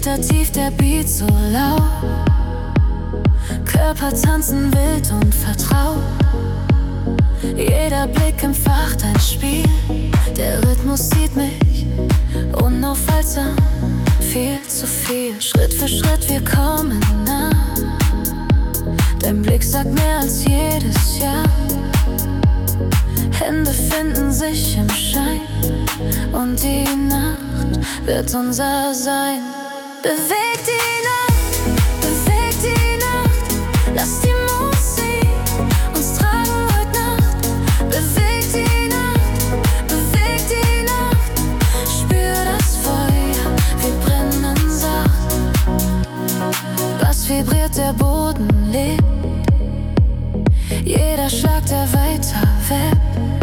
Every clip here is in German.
Lichter tief, der Beat so laut. Körper tanzen wild und vertraut. Jeder Blick entfacht ein Spiel. Der Rhythmus zieht mich unaufhaltsam, viel zu viel. Schritt für Schritt wir kommen nah. Dein Blick sagt mehr als jedes Jahr. Hände finden sich im Schein und die Nacht wird unser Sein. Beweg die Nacht, beweg die Nacht. Lass die Musik uns tragen heute Nacht. Beweg die Nacht, beweg die Nacht. Spür das Feuer, wir brennen sacht. Was vibriert, der Boden lebt. Jeder Schlag, der weiter webt.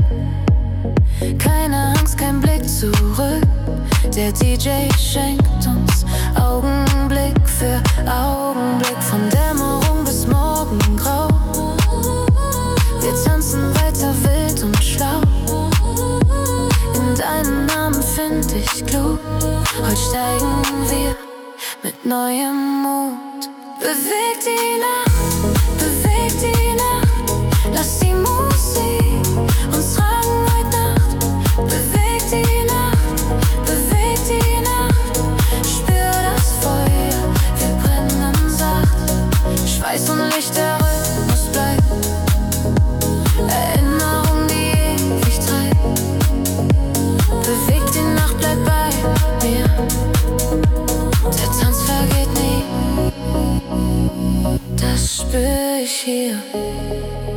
Keine Angst, kein Blick zurück. Der DJ schenkt uns Augenblick für Augenblick. Von Dämmerung bis Morgengrau. Wir tanzen weiter wild und schlau. In deinem Namen find ich Glut. Heute steigen wir mit neuem Mut. Beweg die Nacht, beweg die Nacht. Lass die Musik uns tragen heute Nacht. Beweg die Nacht, beweg die Nacht. Spür das Feuer, wir brennen sacht. Schweiß und Licht, der Rhythmus bleibt. Erinnerung, die ewig treibt. Beweg die Nacht, bleib bei mir. Der Tanz vergeht nie. Das spür ich hier.